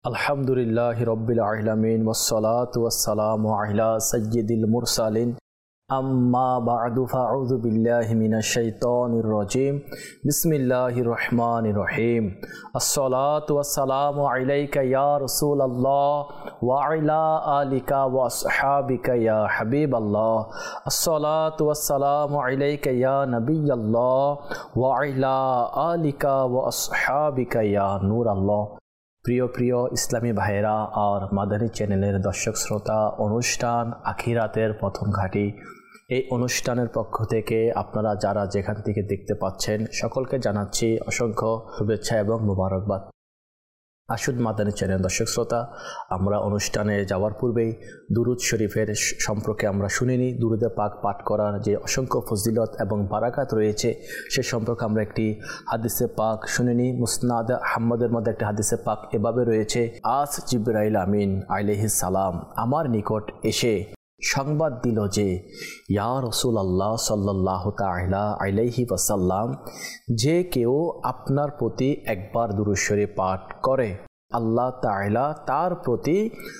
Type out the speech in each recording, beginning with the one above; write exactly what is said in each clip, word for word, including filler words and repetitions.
আলহামদুলিল্লাহি রাব্বিল আলামিন ওয়াসসালাতু ওয়াসসালামু আলা সাইয়্যিদিল মুরসালিন আম্মা বা'দু ফাআউযু বিল্লাহি মিনাশ শাইতানির রাজীম বিসমিল্লাহির রহমানির রহিম আসসালাতু ওয়াসসালামু আলাইকা ইয়া রাসূলুল্লাহ ওয়া আলা আলিকা ওয়া আসহাবিকা ইয়া হাবিবাল্লাহ আসসালাতু ওয়াসসালামু আলাইকা ইয়া নাবিয়াল্লাহ ওয়া আলা আলিকা ওয়া আসহাবিকা ইয়া নূরাল্লাহ। প্রিয় প্রিয় ইসলামী ভাইয়েরা আর মাদানী চ্যানেলের দর্শক শ্রোতা, অনুষ্ঠান আখিরাতের প্রথম ঘাঁটি, এই অনুষ্ঠানের পক্ষ থেকে আপনারা যারা যেখান থেকে দেখতে পাচ্ছেন সকলকে জানাচ্ছি অসংখ্য শুভেচ্ছা এবং মোবারকবাদ। আসুন মাদানী চ্যানেল দর্শক শ্রোতা, আমরা অনুষ্ঠানে যাওয়ার পূর্বেই দুরুদ শরীফের সম্পর্কে আমরা শুনিনি। দুরুদে পাক পাঠ করার যে অসংখ্য ফজিলত এবং বারাকাত রয়েছে সে সম্পর্কে আমরা একটি হাদিসে পাক শুনিনি। মুসনাদ আহমদের মধ্যে একটি হাদিসে পাক এভাবে রয়েছে, আজ জিবরাইল আমিন আলাইহিস সালাম আমার নিকট এসে সংবাদ দিল যে ইয়া রাসূলুল্লাহ সাল্লাল্লাহু তাআলা আলাইহি ওয়াসাল্লাম, যে কেউ আপনার প্রতি একবার দুরূদ শরীফ পাঠ করে আল্লাহ তাআলা তার প্রতি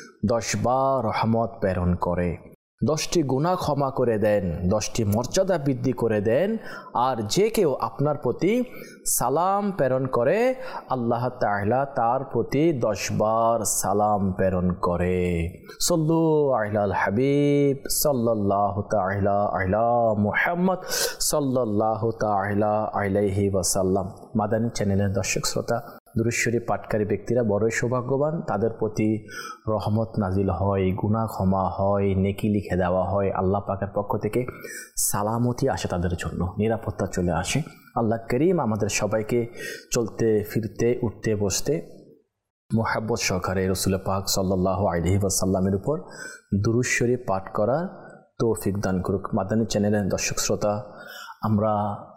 দশবার রহমত প্রেরণ করে, দশটি গুনাহ ক্ষমা করে দেন, দশটি মর্যাদা বৃদ্ধি করে দেন। আর যে কেউ আপনার প্রতি সালাম প্রেরণ করে আল্লাহ তাআলা তার প্রতি দশবার সালাম প্রেরণ করে। সল্লু আলাল হাবিব সাল্লাল্লাহু তাআলা আলা মুহাম্মদ সাল্লাল্লাহু তাআলা আলাইহি ওয়াসাল্লাম। মাদানী চ্যানেলের দর্শক শ্রোতা, দুরূদ শরীফ পাঠকারী ব্যক্তিরা বড়ই সৌভাগ্যবান। তাদের প্রতি রহমত নাজিল হয়, গুনাহ ক্ষমা হয়, নেকি লিখে দেওয়া হয়। আল্লাহ পাকের পক্ষ থেকে সালামতি আসে, তাদের জন্য নিরাপত্তা চলে আসে। আল্লাহ করিম আমাদের সবাইকে চলতে ফিরতে উঠতে বসতে মুহাব্বত সহকারে রাসূল পাক সাল্লাল্লাহু আলাইহি ওয়াসাল্লামের উপর দুরূদ শরীফ পাঠ করার তৌফিক দান করুক। মাদানী চ্যানেলের দর্শক শ্রোতা, আমরা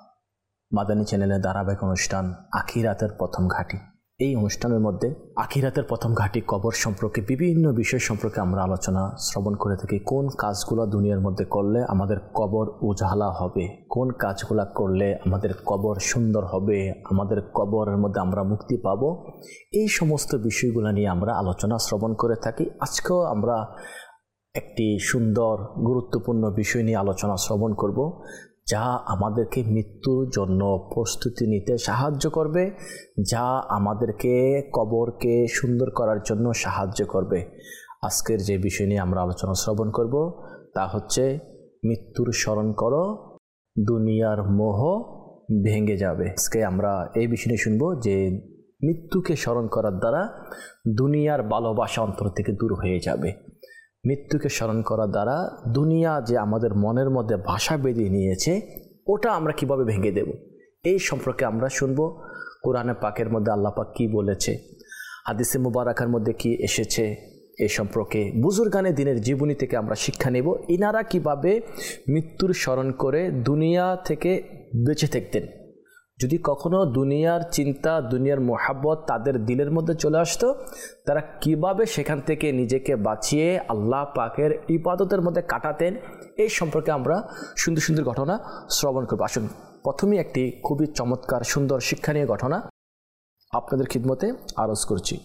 মাদানী চ্যানেলের ধারাবাহিক অনুষ্ঠান আখিরাতের প্রথম ঘাঁটি, এই অনুষ্ঠানের মধ্যে আখিরাতের প্রথম ঘাঁটি কবর সম্পর্কে বিভিন্ন বিষয় সম্পর্কে আমরা আলোচনা শ্রবণ করে থাকি। কোন কাজগুলো দুনিয়ার মধ্যে করলে আমাদের কবর উজালা হবে, কোন কাজগুলো করলে আমাদের কবর সুন্দর হবে, আমাদের কবরের মধ্যে আমরা মুক্তি পাব, এই সমস্ত বিষয়গুলো নিয়ে আমরা আলোচনা শ্রবণ করে থাকি। আজকেও আমরা একটি সুন্দর গুরুত্বপূর্ণ বিষয় নিয়ে আলোচনা শ্রবণ করব, যা আমাদেরকে মৃত্যুর জন্য প্রস্তুতি নিতে সাহায্য করবে, যা আমাদেরকে কবরকে সুন্দর করার জন্য সাহায্য করবে। আজকের যে বিষয় নিয়ে আমরা আলোচনা শ্রবণ করব তা হচ্ছে মৃত্যুর স্মরণ করো, দুনিয়ার মোহ ভেঙে যাবে। আজকে আমরা এই বিষয় নিয়ে শুনবো যে মৃত্যুকে স্মরণ করার দ্বারা দুনিয়ার ভালোবাসা অন্তর থেকে দূর হয়ে যাবে। মৃত্যুকে স্মরণ করার দ্বারা দুনিয়া যে আমাদের মনের মধ্যে ভাষা বেঁধে নিয়েছে ওটা আমরা কিভাবে ভেঙে দেব, এই সম্পর্কে আমরা শুনব। কোরআনে পাকের মধ্যে আল্লাহ পাক কী বলেছে, হাদিসে মুবারাকার মধ্যে কি এসেছে, এই সম্পর্কে বুজুর্গানে দিনের জীবনী থেকে আমরা শিক্ষা নেব। ইনারা কিভাবে মৃত্যুর স্মরণ করে দুনিয়া থেকে বেঁচে থাকতেন। যদি কখনো দুনিয়ার চিন্তা, দুনিয়ার মোহাব্বত তাদের দিলের মধ্যে চলে আসতো, তারা কিভাবে সেখান থেকে নিজেকে বাঁচিয়ে আল্লাহ পাকের ইবাদতের মধ্যে কাটাতেন, এই সম্পর্কে আমরা সুন্দর সুন্দর ঘটনা শ্রবণ করব। আসুন প্রথমেই একটি খুবই চমৎকার সুন্দর শিক্ষণীয় ঘটনা আপনাদের খিদমতে আরজ করছি।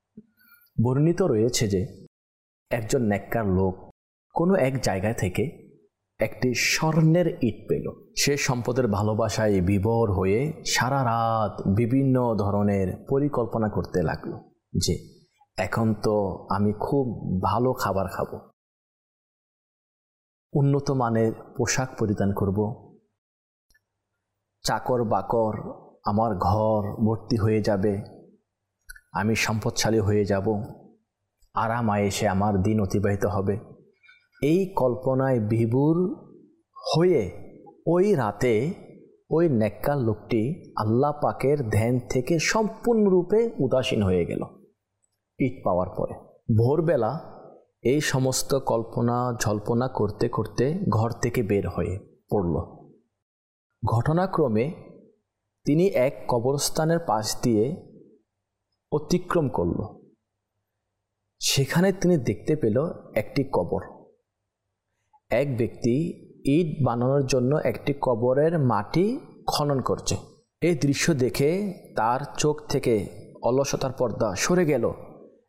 বর্ণিত রয়েছে যে একজন নেককার লোক কোনো এক জায়গা থেকে একটি স্বর্ণের ইট পেল। সে সম্পদের ভালোবাসায় বিভোর হয়ে সারা রাত বিভিন্ন ধরনের পরিকল্পনা করতে লাগলো যে এখন তো আমি খুব ভালো খাবার খাবো, উন্নত মানের পোশাক পরিধান করব, চাকর বাকর আমার ঘর ভর্তি হয়ে যাবে, আমি সম্পদশালী হয়ে যাব, আরাম আয়েশে আমার দিন অতিবাহিত হবে। এই কল্পনায় বিভোর হয়ে ওই রাতে ওই নেককার লোকটি আল্লাহ পাকের ধ্যান থেকে সম্পূর্ণরূপে উদাসীন হয়ে গেল। ইট পাওয়ার পরে ভোরবেলা এই সমস্ত কল্পনা জল্পনা করতে করতে ঘর থেকে বের হয়ে পড়ল। ঘটনাক্রমে তিনি এক কবরস্থানের পাশ দিয়ে অতিক্রম করল। সেখানে তিনি দেখতে পেল একটি কবর। এক ব্যক্তি ইট বানানোর জন্য একটি কবরের মাটি খনন করছে। এই দৃশ্য দেখে তার চোখ থেকে অলসতার পর্দা সরে গেল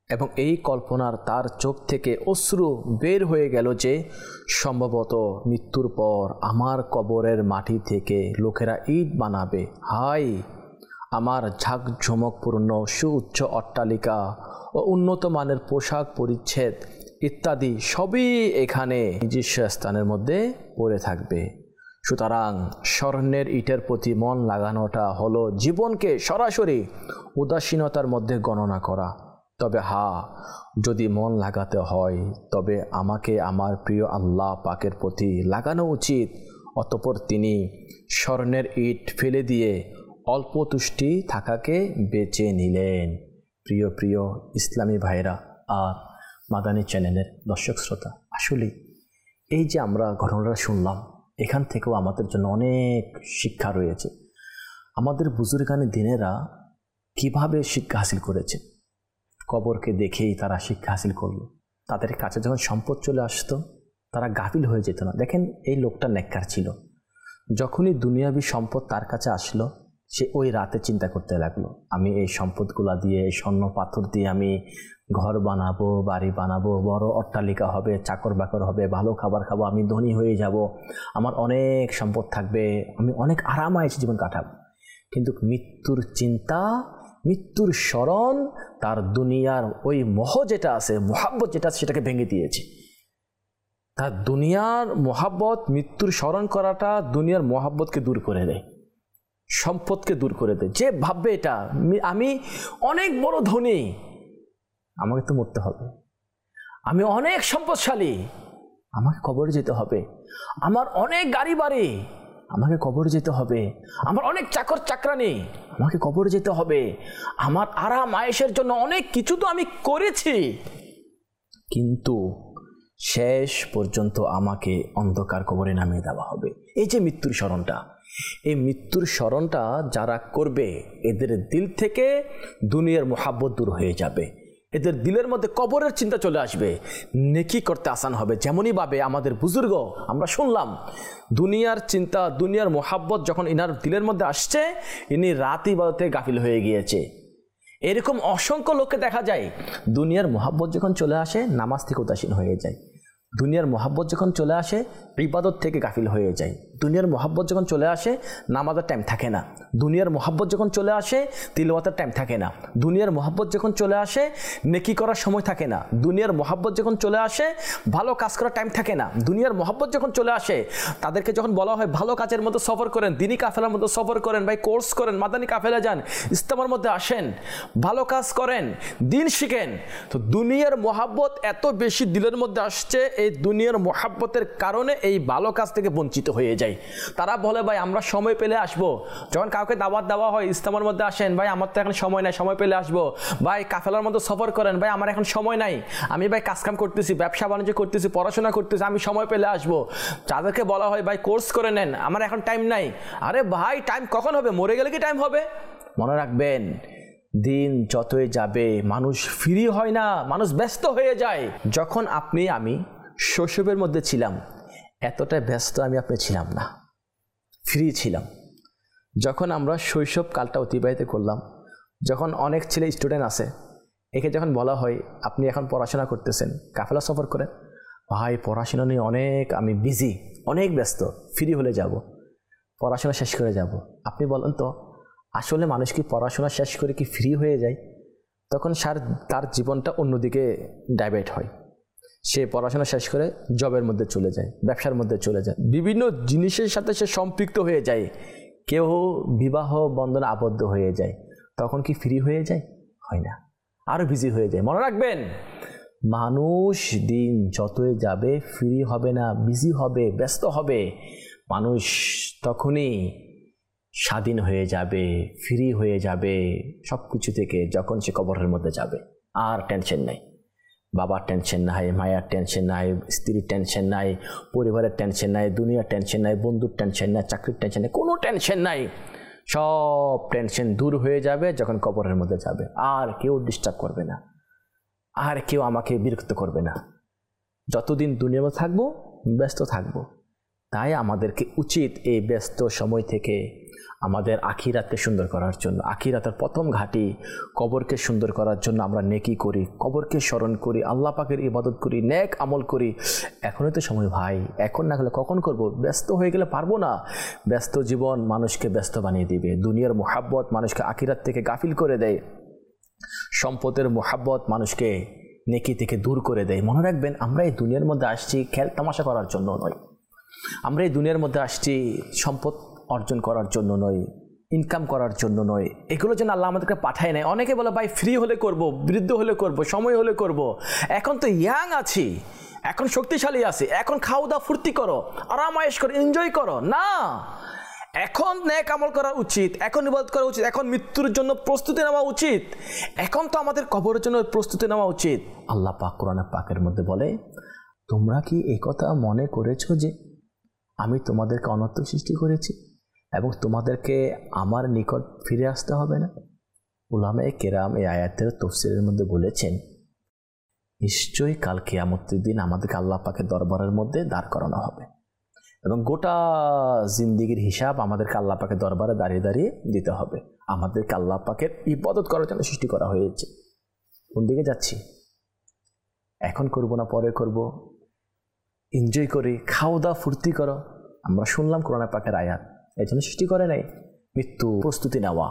এবং এই কল্পনার তার চোখ থেকে অশ্রু বের হয়ে গেল যে সম্ভবত মৃত্যুর পর আমার কবরের মাটি থেকে লোকেরা ইট বানাবে। হাই, আমার ঝাঁকঝমকপূর্ণ সুউচ্চ অট্টালিকা ও উন্নত মানের পোশাক পরিচ্ছদ ইত্যাদি সবই এখানে নিজস্ব স্থানের মধ্যে পড়ে থাকবে। সুতরাং স্বর্ণের ইটের প্রতি মন লাগানোটা হলো জীবনকে সরাসরি উদাসীনতার মধ্যে গণনা করা। তবে হ্যাঁ, যদি মন লাগাতে হয় তবে আমাকে আমার প্রিয় আল্লাহ পাকের প্রতি লাগানো উচিত। অতঃপর তিনি স্বর্ণের ইট ফেলে দিয়ে অল্প তুষ্টি থাকাকে বেছে নিলেন। প্রিয় প্রিয় ইসলামী ভাইরা আর মাদানী চ্যানেলের দর্শক শ্রোতা, আসলে এই যে আমরা ঘটনাটা শুনলাম, এখান থেকেও আমাদের জন্য অনেক শিক্ষা রয়েছে। আমাদের বুজুর্গানি দিনেরা কিভাবে শিক্ষা হাসিল করেছে, কবরকে দেখেই তারা শিক্ষা হাসিল করলো। তাদের কাছে যখন সম্পদ চলে আসতো তারা গাফিল হয়ে যেত না। দেখেন, এই লোকটা নেককার ছিল। যখনই দুনিয়াবী সম্পদ তার কাছে আসলো, সে ওই রাতে চিন্তা করতে লাগলো, আমি এই সম্পদগুলা দিয়ে, এই স্বর্ণ পাথর দিয়ে আমি ঘর বানাবো, বাড়ি বানাবো, বড় অট্টালিকা হবে, চাকর বাকর হবে, ভালো খাবার খাবো, আমি ধনী হয়ে যাব, আমার অনেক সম্পদ থাকবে, আমি অনেক আরামায়েশে জীবন কাটাবো। কিন্তু মৃত্যুর চিন্তা, মৃত্যুর স্মরণ তার দুনিয়ার ওই মোহ যেটা আছে, মোহাব্বত যেটা আছে, সেটাকে ভেঙে দিয়েছে। তার দুনিয়ার মোহাব্বত, মৃত্যুর স্মরণ করাটা দুনিয়ার মোহাব্বতকে দূর করে দেয়, সম্পদকে দূর করে দেয়। যে ভাববে এটা আমি অনেক বড় ধনী, আমাকে তো মরতে হবে, আমি অনেক সম্পদশালী, আমাকে কবরে যেতে হবে, আমার অনেক গাড়ি বাড়ি, আমাকে কবরে যেতে হবে, আমার অনেক চাকর চাকরানি, আমাকে কবরে যেতে হবে, আমার আরাম আয়েশের জন্য অনেক কিছু তো আমি করেছি, কিন্তু শেষ পর্যন্ত আমাকে অন্ধকার কবরে নামিয়ে দেওয়া হবে। এই যে মৃত্যুর স্মরণটা, এই মৃত্যুর স্মরণটা যারা করবে এদের দিল থেকে দুনিয়ার মোহাব্বত দূর হয়ে যাবে, এদের দিলের মধ্যে কবরের চিন্তা চলে আসবে, নেকি করতে আসান হবে। যেমনই ভাবে আমাদের বুজুর্গ, আমরা শুনলাম, দুনিয়ার চিন্তা, দুনিয়ার মোহাব্বত যখন ইনার দিলের মধ্যে আসছে, ইনি রাত ইবাদতে গাফিল হয়ে গিয়েছে। এরকম অসংখ্য লোককে দেখা যায়, দুনিয়ার মোহাব্বত যখন চলে আসে নামাজ থেকে উদাসীন হয়ে যায়, দুনিয়ার মোহাব্বত যখন চলে আসে ইবাদত থেকে গাফিল হয়ে যায়, দুনিয়ার মোহাব্বত যখন চলে আসে নামাজের টাইম থাকে না, দুনিয়ার মোহাব্বত যখন চলে আসে তিলাওয়াতের টাইম থাকে না, দুনিয়ার মোহাব্বত যখন চলে আসে নেকি করার সময় থাকে না, দুনিয়ার মোহাব্বত যখন চলে আসে ভালো কাজ করার টাইম থাকে না, দুনিয়ার মোহাব্বত যখন চলে আসে তাদেরকে যখন বলা হয় ভালো কাজের মধ্যে সফর করেন, দিনী কাফেলার মধ্যে সফর করেন, ভাই কোর্স করেন, মাদানী কাফেলা যান, ইসলামের মধ্যে আসেন, ভালো কাজ করেন, দিন শিখেন, তো দুনিয়ার মোহাব্বত এত বেশি দিলের মধ্যে আসছে, এই দুনিয়ার মোহাব্বতের কারণে এই ভালো কাজ থেকে বঞ্চিত হয়ে যায়। তারা বলে ভাই আমরা সময় পেলে আসবো, যখন কাউকে দাওয়াত দেওয়া হয় ইসলামের মধ্যে আসেন, ভাই আমার তো এখন সময় নাই, সময় পেলে আসবো, ভাই কাফেলার মধ্যে সফর করেন, ভাই আমার এখন সময় নাই, আমি ভাই কাজকাম করতেছি, ব্যবসা বাণিজ্য করতেছি, পড়াশোনা করতেছি, আমি সময় পেলে আসবো। যাদেরকে বলা হয় ভাই কোর্স করে নেন, আমার এখন টাইম নাই, আরে ভাই টাইম কখন হবে, মরে গেলে কি টাইম হবে? মনে রাখবেন, দিন যতই যাবে মানুষ ফ্রি হয় না, মানুষ ব্যস্ত হয়ে যায়। যখন আপনি আমি শৈশবের মধ্যে ছিলাম এতটা ব্যস্ত আমি আপনি ছিলাম না, ফ্রি ছিলাম। যখন আমরা শৈশব কালটা অতিবাহিত করলাম, যখন অনেক ছেলে স্টুডেন্ট আছে, একে যখন বলা হয় আপনি এখন পড়াশোনা করতেছেন, কাফেলা সফর করেন, ভাই পড়াশোনা নিয়ে অনেক আমি বিজি, অনেক ব্যস্ত, ফ্রি হলে যাব, পড়াশোনা শেষ করে যাব। আপনি বলেন তো, আসলে মানুষ কি পড়াশোনা শেষ করে কি ফ্রি হয়ে যায়? তখন সার তার জীবনটা অন্যদিকে ডাইভার্ট হয়, সে পড়াশোনা শেষ করে জবের মধ্যে চলে যায়, ব্যবসার মধ্যে চলে যায়, বিভিন্ন জিনিসের সাথে সে সম্পৃক্ত হয়ে যায়, কেউ বিবাহ বন্ধনে আবদ্ধ হয়ে যায়। তখন কি ফ্রি হয়ে যায়? হয় না, আরও বিজি হয়ে যায়। মনে রাখবেন, মানুষ দিন যতই যাবে ফ্রি হবে না, বিজি হবে, ব্যস্ত হবে। মানুষ তখনই স্বাধীন হয়ে যাবে, ফ্রি হয়ে যাবে সব কিছু থেকে, যখন সে কবরের মধ্যে যাবে। আর টেনশন নাই, বাবার টেনশন নাই, মায়ের টেনশন নাই, স্ত্রীর টেনশন নাই, পরিবারের টেনশন নাই, দুনিয়ার টেনশন নাই, বন্ধুর টেনশন নাই, চাকরির টেনশন নাই, কোনো টেনশন নাই। সব টেনশন দূর হয়ে যাবে যখন কবরের মধ্যে যাবে। আর কেউ ডিস্টার্ব করবে না, আর কেউ আমাকে বিরক্ত করবে না। যতদিন দুনিয়ার মধ্যে থাকবো ব্যস্ত থাকবো। তাই আমাদেরকে উচিত এই ব্যস্ত সময় থেকে আমাদের আখিরাতকে সুন্দর করার জন্য, আখিরাতের প্রথম ঘাঁটি কবরকে সুন্দর করার জন্য আমরা নেকি করি, কবরকে স্মরণ করি, আল্লাহ পাকের ইবাদত করি, নেক আমল করি। এখনই তো সময় ভাই, এখন না হলে কখন করব? ব্যস্ত হয়ে গেলে পারবো না। ব্যস্ত জীবন মানুষকে ব্যস্ত বানিয়ে দিবে। দুনিয়ার মোহাব্বত মানুষকে আখিরাত থেকে গাফিল করে দেয়। সম্পদের মোহাব্বত মানুষকে নেকি থেকে দূর করে দেয়। মনে রাখবেন, আমরা এই দুনিয়ার মধ্যে আসছি খেল তামাশা করার জন্য নয়। আমরা এই দুনিয়ার মধ্যে আসছি সম্পদ অর্জন করার জন্য নয়, ইনকাম করার জন্য নয়। এগুলো যেন আল্লাহ আমাদেরকে পাঠায় নেয়। অনেকে বলে ভাই ফ্রি হলে করব, বৃদ্ধ হলে করব, সময় হলে করব। এখন তো ইয়াং আছি, এখন শক্তিশালী আছি, এখন খাওয়া দাওয়া ফুর্তি করো, আরামায়েশ করো, এনজয় করো। না, এখন নেক আমল করা উচিত, এখন ইবাদত করা উচিত, এখন মৃত্যুর জন্য প্রস্তুতি নেওয়া উচিত, এখন তো আমাদের কবরের জন্য প্রস্তুতি নেওয়া উচিত। আল্লাহ পাক কোরআন পাকের মধ্যে বলে, তোমরা কি এই কথা মনে করেছো যে আমি তোমাদেরকে অনর্থক সৃষ্টি করেছি এবং তোমাদেরকে আমার নিকট ফিরে আসতে হবে না? উলামায়ে কেরাম এই আয়াতের তাফসীরের মধ্যে বলেছেন, নিশ্চয়ই কাল কিয়ামতের দিন আমাদেরকে আল্লাহ পাকের দরবারের মধ্যে দাঁড় করানো হবে এবং গোটা জিন্দেগির হিসাব আমাদেরকে আল্লাহ পাকের দরবারে দাঁড়িয়ে দাঁড়িয়ে দিতে হবে। আমাদেরকে আল্লাহ পাকের ইবাদত করার জন্য সৃষ্টি করা হয়েছে। কোন দিকে যাচ্ছি? এখন করব না পরে করব? এনজয় করি, খাওয়া দাওয়া ফুর্তি করো। আমরা শুনলাম কোরআন পাকের আয়াত, এই জন্য সৃষ্টি করে নাই। মৃত্যু প্রস্তুতি নেওয়া।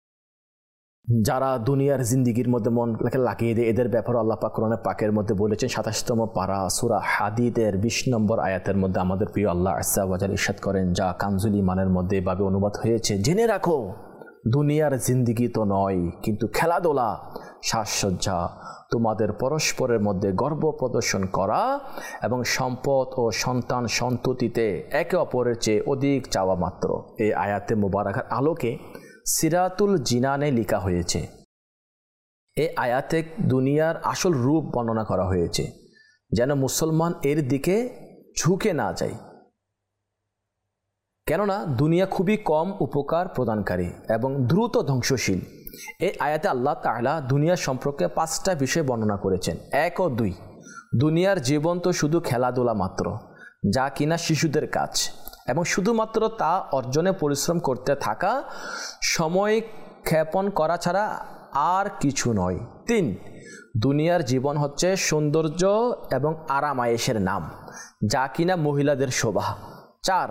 যারা দুনিয়ার জিন্দিগির মধ্যে মন লাগিয়ে দেয়, এদের ব্যাপারে আল্লাহ পাক কোরআন পাকের মধ্যে বলেছেন, সাতাশতম পারা সূরা হাদীদের বিশ নম্বর আয়াতের মধ্যে আমাদের প্রিয় আল্লাহ আযজা ওয়া জাল ইরশাদ করেন, যা কানজুল ঈমানের মধ্যে এভাবে অনুবাদ হয়েছে, জেনে রাখো দুনিয়ার জিন্দিগি তো নয়, কিন্তু খেলাধুলা, সাজসজ্জা, তোমাদের পরস্পরের মধ্যে গর্ব প্রদর্শন করা এবং সম্পদ ও সন্তান সন্ততিতে একে অপরের চেয়ে অধিক চাওয়া মাত্র। এই আয়াতে মুবারাকার আলোকে সিরাতুল জিনানে লেখা হয়েছে। এই আয়াতে দুনিয়ার আসল রূপ বর্ণনা করা হয়েছে, যেন মুসলমান এর দিকে ঝুঁকে না যায়। কেননা দুনিয়া খুবই কম উপকার প্রদানকারী এবং দ্রুত ধ্বংসশীল। এই আয়াতে আল্লাহ তাআলা দুনিয়া সম্পর্কে পাঁচটা বিষয় বর্ণনা করেছেন। এক ও দুই, দুনিয়ার জীবন তো শুধু খেলাধুলা মাত্র, যা কিনা শিশুদের কাজ এবং শুধুমাত্র তা অর্জনে পরিশ্রম করতে থাকা, সময় ক্ষেপণ করা ছাড়া আর কিছু নয়। তিন, দুনিয়ার জীবন হচ্ছে সৌন্দর্য এবং আরামায়েশের নাম, যা কিনা মহিলাদের শোভা। চার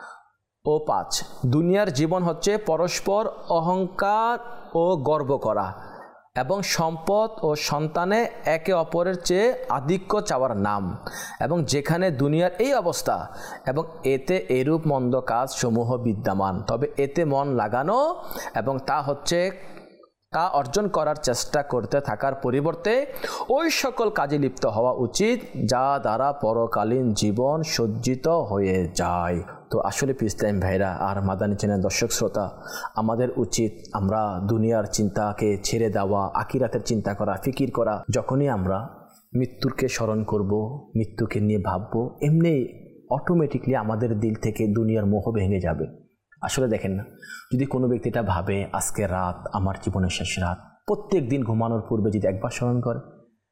ও পাঁচ, দুনিয়ার জীবন হচ্ছে পরস্পর অহংকার ও গর্ব করা এবং সম্পদ ও সন্তানে একে অপরের চেয়ে আধিক্য চাওয়ার নাম, এবং যেখানে দুনিয়ার এই অবস্থা এবং এতে এরূপ মন্দ কাজ সমূহ বিদ্যমান, তবে এতে মন লাগানো এবং তা হচ্ছে তা অর্জন করার চেষ্টা করতে থাকার পরিবর্তে ওই সকল কাজে লিপ্ত হওয়া উচিত যা দ্বারা পরকালীন জীবন সজ্জিত হয়ে যায়। তো আসলে পিস টাইম ভাইরা আর মাদানী চ্যানেল দর্শক শ্রোতা, আমাদের উচিত আমরা দুনিয়ার চিন্তাকে ছেড়ে দেওয়া, আখিরাতের চিন্তা করা, ফিকির করা। যখনই আমরা মৃত্যুকে স্মরণ করব, মৃত্যুকে নিয়ে ভাববো, এমনি অটোমেটিকলি আমাদের দিল থেকে দুনিয়ার মোহ ভেঙে যাবে। আসলে দেখেন না, যদি কোনো ব্যক্তিটা ভাবে আজকে রাত আমার জীবনের শেষ রাত, প্রত্যেক দিন ঘুমানোর পূর্বে যদি একবার স্মরণ করে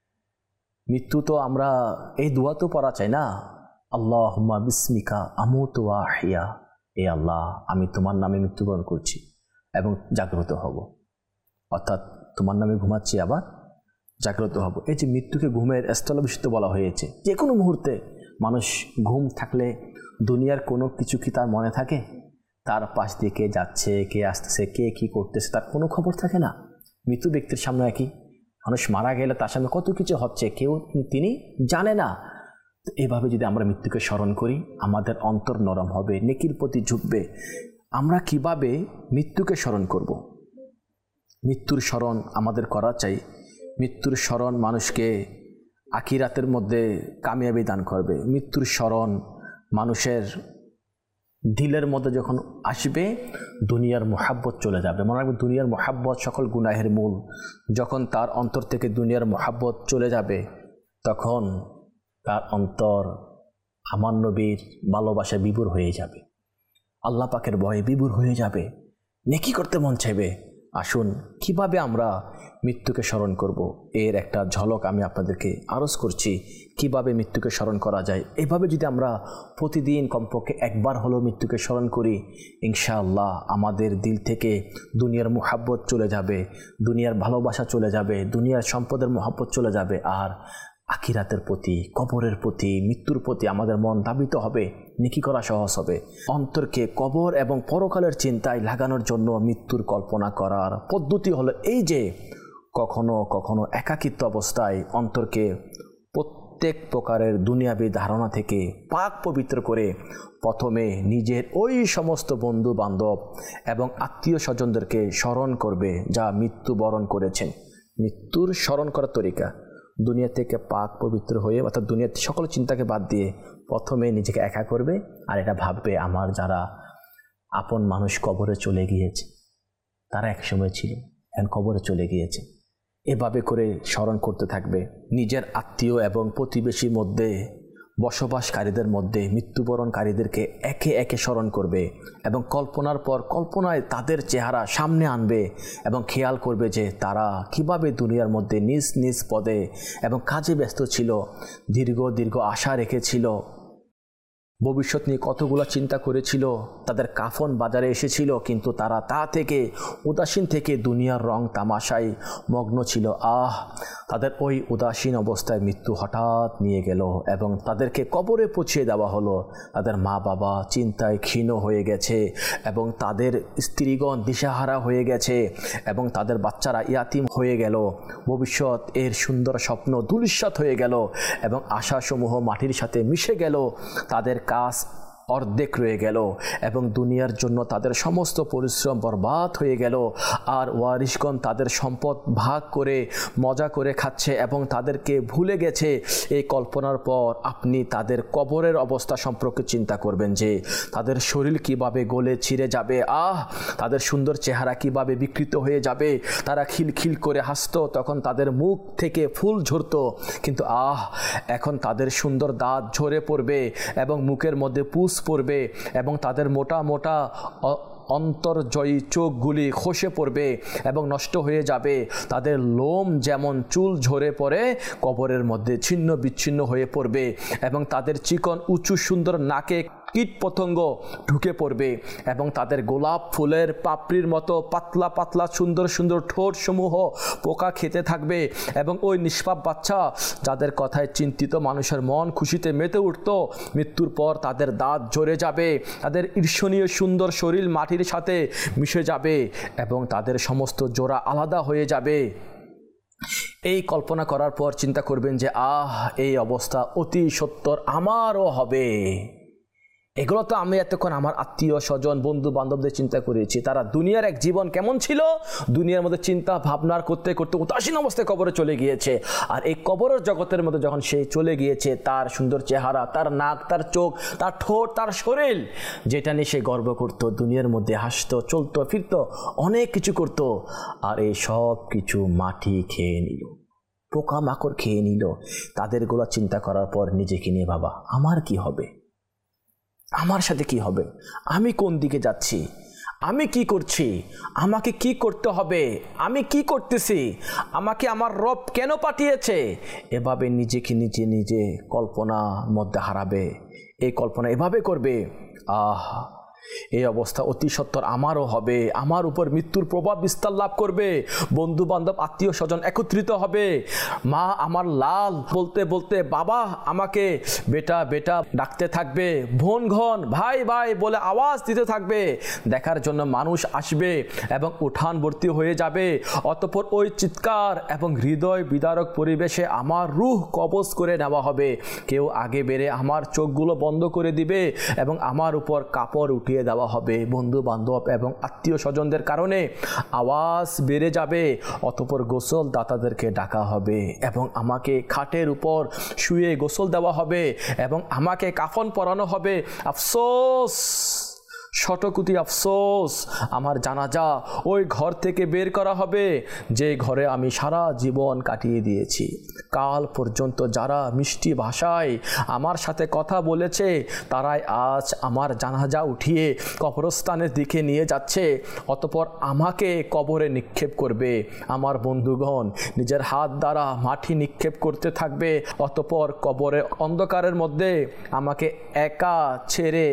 মৃত্যু, তো আমরা এই দোয়া তো পড়া চাই না, আল্লাহুম্মা বিসমিকা আমুতু ওয়া আহইয়া, এ আল্লাহ আমি তোমার নামে মৃত্যুবরণ করছি এবং জাগ্রত হব, অর্থাৎ তোমার নামে ঘুমাচ্ছি আবার জাগ্রত হব। এই যে মৃত্যুকে ঘুমের স্থলাভিষিক্ত বলা হয়েছে। যে কোনো মুহূর্তে মানুষ ঘুম থাকলে দুনিয়ার কোনো কিছু কি তার মনে থাকে? তার পাশ দিয়ে কে যাচ্ছে, কে আসতেছে, কে কী করতেছে, তার কোনো খবর থাকে না। মৃত্যু ব্যক্তির সামনে একই, মানুষ মারা গেলে তার সামনে কত কিছু হচ্ছে কেউ তিনি জানে না। তো এভাবে যদি আমরা মৃত্যুকে স্মরণ করি, আমাদের অন্তর নরম হবে, নেকির প্রতি ঝুঁকবে। আমরা কিভাবে মৃত্যুকে স্মরণ করব? মৃত্যুর স্মরণ আমাদের করা চাই। মৃত্যুর স্মরণ মানুষকে আখিরাতের মধ্যে কামিয়াবি দান করবে। মৃত্যুর স্মরণ মানুষের দিলের মধ্যে যখন আসবে, দুনিয়ার মোহাব্বত চলে যাবে। মনে রাখবে, দুনিয়ার মোহাব্বত সকল গুনাহের মূল। যখন তার অন্তর থেকে দুনিয়ার মোহাব্বত চলে যাবে, তখন তার অন্তর আমার নবীর ভালোবাসায় বিভোর হয়ে যাবে, আল্লাহ পাকের ভয়ে বিভোর হয়ে যাবে, নেকি করতে মন চাইবে, আসুন কিভাবে আমরা মৃত্যুকে স্মরণ করব এর একটা ঝলক আমি আপনাদেরকে আরজ করছি। কিভাবে মৃত্যুকে স্মরণ করা যায়, এভাবে যদি আমরা প্রতিদিন কমপক্ষে একবার হলেও মৃত্যুকে স্মরণ করি, ইনশাআল্লাহ আমাদের দিল থেকে দুনিয়ার মুহাব্বত চলে যাবে, দুনিয়ার ভালোবাসা চলে যাবে, দুনিয়ার সম্পদের মুহাব্বত চলে যাবে, আর আখিরাতের প্রতি, কবরের প্রতি, মৃত্যুর প্রতি আমাদের মন ধাবিত হবে, নেকি করা সহজ হবে। অন্তরকে কবর এবং পরকালের চিন্তায় লাগানোর জন্য মৃত্যুর কল্পনা করার পদ্ধতি হলো এই যে কখনো কখনো একাকিত্ব অবস্থায় অন্তরকে প্রত্যেক প্রকারের দুনিয়াবী ধারণা থেকে পাক পবিত্র করে প্রথমে নিজের ওই সমস্ত বন্ধু বান্ধব এবং আত্মীয় স্বজনদেরকে স্মরণ করবে যা মৃত্যুবরণ করেছেন। মৃত্যুর স্মরণ করার তরিকা, দুনিয়া থেকে পাক পবিত্র হয়ে অর্থাৎ দুনিয়ার সকল চিন্তাকে বাদ দিয়ে প্রথমে নিজেকে একা করবে, আর এটা ভাববে আমার যারা আপন মানুষ কবরে চলে গিয়েছে, তারা একসময় ছিল, এখন কবরে চলে গিয়েছে। এভাবে করে স্মরণ করতে থাকবে। নিজের আত্মীয় এবং প্রতিবেশীর মধ্যে বসবাসকারীদের মধ্যে মৃত্যুবরণকারীদেরকে একে একে স্মরণ করবে এবং কল্পনার পর কল্পনায় তাদের চেহারা সামনে আনবে এবং খেয়াল করবে যে তারা কিভাবে দুনিয়ার মধ্যে নিজ নিজ পদে এবং কাজে ব্যস্ত ছিল, দীর্ঘ দীর্ঘ আশা রেখেছিল, ভবিষ্যৎ নিয়ে কতগুলো চিন্তা করেছিল, তাদের কাফন বাজারে এসেছিল, কিন্তু তারা তা থেকে উদাসীন থেকে দুনিয়ার রং তামাশায় মগ্ন ছিল। আহ তাদের ওই উদাসীন অবস্থায় মৃত্যু হঠাৎ নিয়ে গেল এবং তাদেরকে কবরে পৌঁছিয়ে দেওয়া হলো। তাদের মা বাবা চিন্তায় ক্ষীণ হয়ে গেছে এবং তাদের স্ত্রীগণ দিশাহারা হয়ে গেছে এবং তাদের বাচ্চারা ইয়াতিম হয়ে গেল। ভবিষ্যৎ এর সুন্দর স্বপ্ন ধূলিসাৎ হয়ে গেল এবং আশাসমূহ মাটির সাথে মিশে গেল। তাদের কাজ অর্ধেক রয়ে গেল এবং দুনিয়ার জন্য তাদের সমস্ত পরিশ্রম বরবাদ হয়ে গেল। আর ওয়ারিশগণ তাদের সম্পদ ভাগ করে মজা করে খাচ্ছে এবং তাদেরকে ভুলে গেছে। এই কল্পনার পর আপনি তাদের কবরের অবস্থা সম্পর্কে চিন্তা করবেন যে তাদের শরীর কিভাবে গলে ছিঁড়ে যাবে, আহ তাদের সুন্দর চেহারা কিভাবে বিকৃত হয়ে যাবে। তারা খিলখিল করে হাসতো, তখন তাদের মুখ থেকে ফুল ঝরতো, কিন্তু আহ এখন তাদের সুন্দর দাঁত ঝরে পড়বে এবং মুখের মধ্যে পুষ পড়বে এবং তাদের মোটা মোটা অন্তর্জয়ী চোখগুলি খসে পড়বে এবং নষ্ট হয়ে যাবে। তাদের লোম যেমন চুল ঝরে পড়ে কবরের মধ্যে ছিন্ন বিচ্ছিন্ন হয়ে পড়বে এবং তাদের চিকন উঁচু সুন্দর নাকে কীট পতঙ্গ ঢুকে পড়বে এবং তাদের গোলাপ ফুলের পাপড়ির মতো পাতলা পাতলা সুন্দর সুন্দর ঠোঁট সমূহ পোকা খেতে থাকবে এবং ওই নিষ্পাপ বাচ্চা যাদের কথায় চিন্তিত মানুষের মন খুশিতে মেতে উঠত, মৃত্যুর পর তাদের দাঁত ঝরে যাবে, তাদের ঈর্ষণীয় সুন্দর শরীর মাটির সাথে মিশে যাবে এবং তাদের সমস্ত জোড়া আলাদা হয়ে যাবে। এই কল্পনা করার পর চিন্তা করবেন যে আহ এই অবস্থা অতি সত্বর আমারও হবে। এগুলো তো আমি এতক্ষণ আমার আত্মীয় স্বজন বন্ধু বান্ধবদের চিন্তা করেছি, তারা দুনিয়ার এক জীবন কেমন ছিল, দুনিয়ার মধ্যে চিন্তা ভাবনার করতে করতে উদাসীন অবস্থায় কবরে চলে গিয়েছে। আর এই কবরের জগতের মধ্যে যখন সে চলে গিয়েছে, তার সুন্দর চেহারা, তার নাক, তার চোখ, তার ঠোঁট, তার শরীর, যেটা নিয়ে সে গর্ব করত, দুনিয়ার মধ্যে হাসতো, চলতো, ফিরতো, অনেক কিছু করত, আর এই সব কিছু মাটি খেয়ে নিল, পোকা মাকড় খেয়ে নিল। তাদেরগুলো চিন্তা করার পর নিজেকে নিয়ে বাবা আমার কি হবে, আমার সাথে কি হবে, আমি কোন দিকে যাচ্ছি, আমি কি করছি, আমাকে কি করতে হবে, আমি কি করতেছি, আমাকে আমার রব কেন পাঠিয়েছে, এভাবে নিজেকে নিজে নিজে কল্পনার মধ্যে হারাবে। এই কল্পনা এভাবে করবে, আহ এই অবস্থা অতি সত্বর আমারও হবে, আমার উপর মৃত্যুর প্রভাব বিস্তার লাভ করবে, বন্ধু বান্ধব আত্মীয় স্বজন একত্রিত হবে, মা আমার লাল বলতে বলতে বাবা আমাকে বেটা বেটা ডাকতে থাকবে, বোন ঘন ভাই ভাই বলে আওয়াজ দিতে থাকবে, দেখার জন্য মানুষ আসবে এবং উঠান ভর্তি হয়ে যাবে। অতঃপর ওই চিৎকার এবং হৃদয় বিদারক পরিবেশে আমার রূহ কবজ করে নেওয়া হবে। কেউ আগে বেড়ে আমার চোখগুলো বন্ধ করে দিবে এবং আমার উপর কাপড় উঠিয়ে দেওয়া হবে। বন্ধু বান্ধব এবং আত্মীয় স্বজনদের কারণে আওয়াজ বেড়ে যাবে। অতঃপর গোসল দাতাদেরকে ডাকা হবে এবং আমাকে খাটের উপর শুয়ে গোসল দেওয়া হবে এবং আমাকে কাফন পরানো হবে। আফসোস, শতকোটি আফসোস, আমার জানাজা ওই ঘর থেকে বের করা হবে যে ঘরে আমি সারা জীবন কাটিয়ে দিয়েছি। কাল পর্যন্ত যারা মিষ্টি ভাষায় আমার সাথে কথা বলেছে তারাই আজ আমার জানাজা উঠিয়ে কবরস্থানের দিকে নিয়ে যাচ্ছে, অতঃপর আমাকে কবরে নিক্ষেপ করবে। আমার বন্ধুগণ নিজের হাত দ্বারা মাটি নিক্ষেপ করতে থাকবে, অতঃপর কবরে অন্ধকারের মধ্যে আমাকে একা ছেড়ে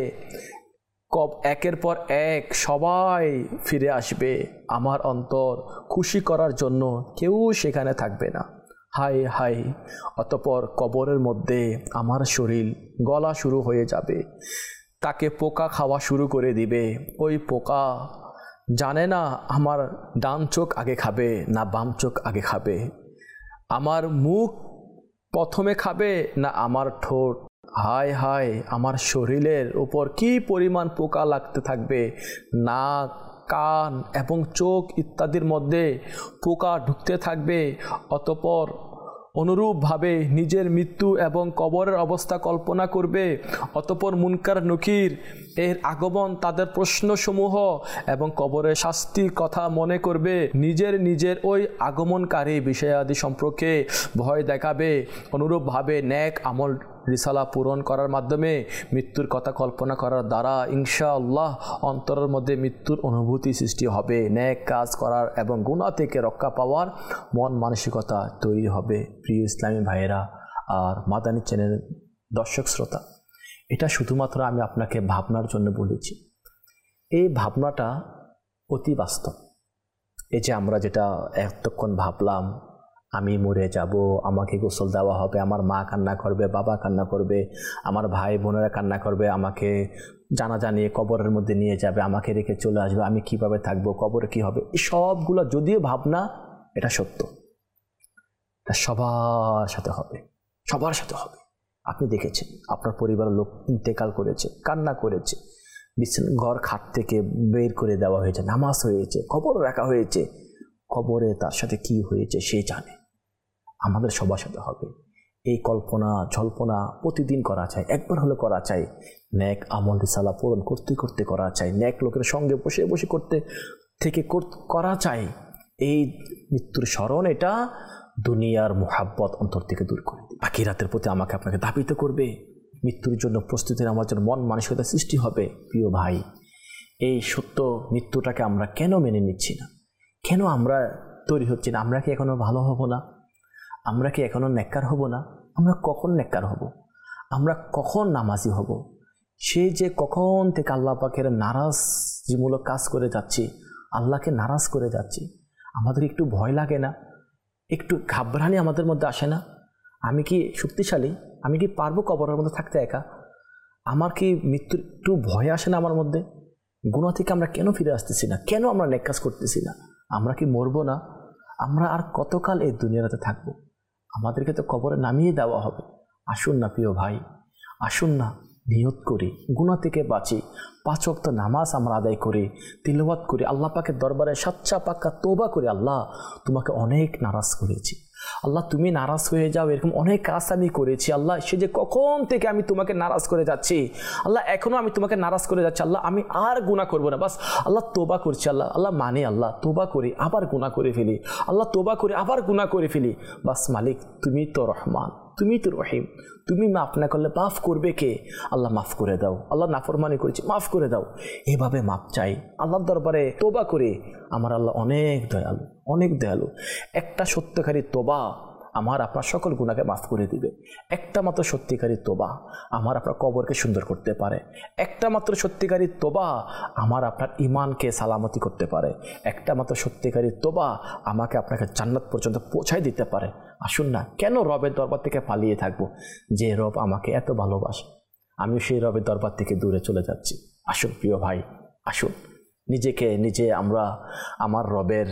কব একের পর এক সবাই ফিরে আসবে। আমার অন্তর খুশি করার জন্য কেউ সেখানে থাকবে না। হাই হাই, অতঃপর কবরের মধ্যে আমার শরীর গলা শুরু হয়ে যাবে, তাকে পোকা খাওয়া শুরু করে দিবে। ওই পোকা জানে না আমার ডান চোখ আগে খাবে না বাম চোখ আগে খাবে, আমার মুখ প্রথমে খাবে না আমার ঠোঁট। হায় হায়, আমার শরীরের উপর কি পরিমাণ পোকা লাগতে থাকবে, নাক, কান এবং চোখ ইত্যাদির মধ্যে পোকা ঢুকতে থাকবে। অতঃপর অনুরূপভাবে নিজের মৃত্যু এবং কবরের অবস্থা কল্পনা করবে। অতঃপর মুনকার নকির এর আগমন, তাদের প্রশ্নসমূহ এবং কবরের শাস্তির কথা মনে করবে। নিজের নিজের ওই আগমনকারী বিষয়াদি সম্পর্কে ভয় দেখাবে। অনুরূপভাবে নেক আমল রিসালা পূরণ করার মাধ্যমে মৃত্যুর কথা কল্পনা করার দ্বারা ইনশাআল্লাহ অন্তরের মধ্যে মৃত্যুর অনুভূতি সৃষ্টি হবে। নেক কাজ করার এবং গুনাহ থেকে রক্ষা পাওয়ার মন মানসিকতা তৈরি হবে। প্রিয় ইসলামী ভাইয়েরা আর মাদানী চ্যানেল দর্শক শ্রোতা, এটা শুধুমাত্র আমি আপনাকে ভাবনার জন্য বলেছি। এই ভাবনাটা অতি বাস্তব। এই যে আমরা যেটা এতক্ষণ ভাবলাম, আমি মরে যাব, আমাকে গোসল দেওয়া হবে, আমার মা কান্না করবে, বাবা কান্না করবে, আমার ভাই বোনেরা কান্না করবে, আমাকে জানাজা নিয়ে কবরের মধ্যে নিয়ে যাবে, আমাকে রেখে চলে আসবে, আমি কিভাবে থাকবো, কবরে কি হবে, এই সবগুলো যদিও ভাবনা, এটা সত্য, এটা সবার সাথে হবে, সবার সাথে হবে। আপনি দেখেছেন আপনার পরিবারের লোক ইন্তেকাল করেছে, কান্না করেছে, বিছানা ঘর খাট থেকে বের করে দেওয়া হয়েছে, নামাজ হয়েছে, কবর রাখা হয়েছে, কবরে তার সাথে কি হয়েছে সে জানে। আমাদের সবার সাথে হবে। এই কল্পনা জল্পনা প্রতিদিন করা চাই, একবার হলে করা চাই। নেক আমল রিসালা পূরণ করতে করতে করা চাই, নেক লোকের সঙ্গে বসে বসে করতে থেকে করা চাই। এই মৃত্যুর স্মরণ এটা দুনিয়ার মুহাব্বত অন্তর থেকে দূর করে দিবে, আখিরাতের প্রতি আমাকে আপনাকে ধাবিত করবে। মৃত্যুর জন্য প্রস্তুতির আমার জন্য মন মানসিকতা সৃষ্টি হবে। প্রিয় ভাই, এই সত্য মৃত্যুটাকে আমরা কেন মেনে নিচ্ছি না, কেন আমরা তৈরি হচ্ছি না? আমরা কি এখনো ভালো হব না? আমরা কি এখনো নেককার হব না? আমরা কখন নেককার হব? আমরা কখন নামাজি হব? সেই যে কখন থেকে আল্লাহ পাকের নারাজমূলক কাজ করে যাচ্ছি, আল্লাহকে নারাজ করে যাচ্ছি, আমাদের একটু ভয় লাগে না? একটু ঘাবড়ানি আমাদের মধ্যে আসে না? আমি কি শক্তিশালী? আমি কি পারবো কবরের মধ্যে থাকতে একা? আমার কি মৃত্যুর একটু ভয় আসে না আমার মধ্যে? গুনাহ থেকে আমরা কেন ফিরে আসতেছি না? কেন আমরা নেক কাজ করতেছি না? আমরা কি মরবো না? আমরা আর কতকাল এই দুনিয়াতে থাকবো? আমাদেরকে তো কবরে নামিয়ে দেওয়া হবে। আসুন না প্রিয় ভাই, আসুন না নিয়ত করি, গুনাহ থেকে বাঁচি, পাঁচ ওয়াক্ত নামাজ আমরা আদায় করি, তিলাওয়াত করি, আল্লাহ পাকের দরবারে সাচ্চা পাক্কা তওবা করি। আল্লাহ, তোমাকে অনেক নারাজ করেছি, আল্লাহ তুমি নারাজ হয়ে যাও, এরকম অনেক কাজ আমি করেছি। আল্লাহ, সে যে কখন থেকে আমি তোমাকে নারাজ করে যাচ্ছি, আল্লাহ এখনও আমি তোমাকে নারাজ করে যাচ্ছি। আল্লাহ, আমি আর গুনাহ করবো না, বাস আল্লাহ তওবা করছি। আল্লাহ আল্লাহ মানে আল্লাহ তওবা করি, আবার গুনাহ করে ফেলি, আল্লাহ তওবা করি, আবার গুনাহ করে ফেলি। বাস মালিক, তুমি তো রহমান, তুমি তো রহিম, তুমি মাফ না করলে মাফ করবে কে? আল্লাহ মাফ করে দাও, আল্লাহ নাফরমানি করেছি, মাফ করে দাও। এভাবে মাফ চাই আল্লাহর দরবারে, তোবা করে। আমার আল্লাহ অনেক দয়ালু, অনেক দয়ালু। একটা সত্যিকারী তোবা আমার আপনার সকল গুনাহকে মাফ করে দিবে। একটা মাত্র সত্যিকারী তোবা আমার আপনার কবরকে সুন্দর করতে পারে। একটা মাত্র সত্যিকারী তোবা আমার আপনার ঈমানকে সালামতি করতে পারে। একটা মাত্র সত্যিকারী তোবা আমাকে আপনাকে জান্নাত পর্যন্ত পৌঁছায় দিতে পারে। আসুন না, কেন রবের দরবার থেকে পালিয়ে থাকবো? যে রব আমাকে এত ভালোবাসে, আমিও সেই রবের দরবার থেকে দূরে চলে যাচ্ছি। আসুন প্রিয় ভাই, আসুন নিজেকে নিজে আমরা আমার রবের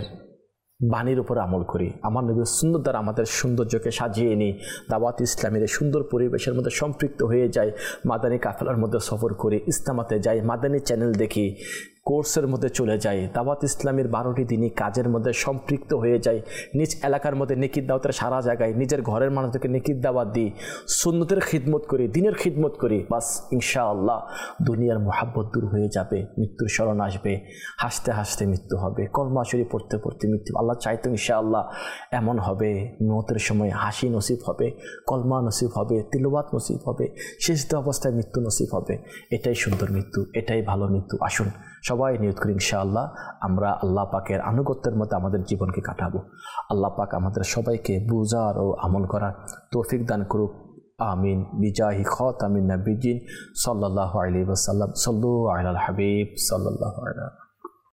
বাণীর উপর আমল করি, আমার নবীর সুন্নাত দ্বারা আমাদের সৌন্দর্যকে সাজিয়ে নিই, দাওয়াত ইসলামের সুন্দর পরিবেশের মধ্যে সম্পৃক্ত হয়ে যাই, মাদানী কাফেলার মধ্যে সফর করি, ইসলামাতে যাই, মাদানী চ্যানেল দেখি, কোর্সের মধ্যে চলে যায়, দাওয়াত ইসলামের বারোটি দিনই কাজের মধ্যে সম্পৃক্ত হয়ে যায়, নিজ এলাকার মধ্যে নেকির দাওয়াতের সারা জায়গায় নিজের ঘরের মানুষদেরকে নেকির দাওয়াত দিই, সুন্নতের খিদমত করি, দিনের খিদমত করি, বাস ইনশাআল্লাহ দুনিয়ার মোহাব্বত দূর হয়ে যাবে, মৃত্যুর স্মরণ আসবে, হাসতে হাসতে মৃত্যু হবে, কলমা শরীফ পড়তে পড়তে মৃত্যু। আল্লাহ চাইতো ইনশাআল্লাহ এমন হবে, মৌতের সময় হাসি নসিব হবে, কলমা নসিব হবে, তিলাওয়াত নসিব হবে, সিজদা অবস্থায় মৃত্যু নসিব হবে। এটাই সুন্দর মৃত্যু, এটাই ভালো মৃত্যু। আসুন সবাই নিয়ত করি ইনশাআল্লাহ আমরা আল্লাহ পাকের আনুগত্যের মধ্যে আমাদের জীবনকে কাটাবো। আল্লাহ পাক আমাদের সবাইকে বুঝার ও আমল করার তৌফিক দান করুক। আমিন। বিজাহি খাতামিন নবিয়্যিন সাল্লাল্লাহু আলাইহি ওয়াসাল্লাম। সাল্লু আলাল হাবিব সাল্লাল্লাহু আলাইহি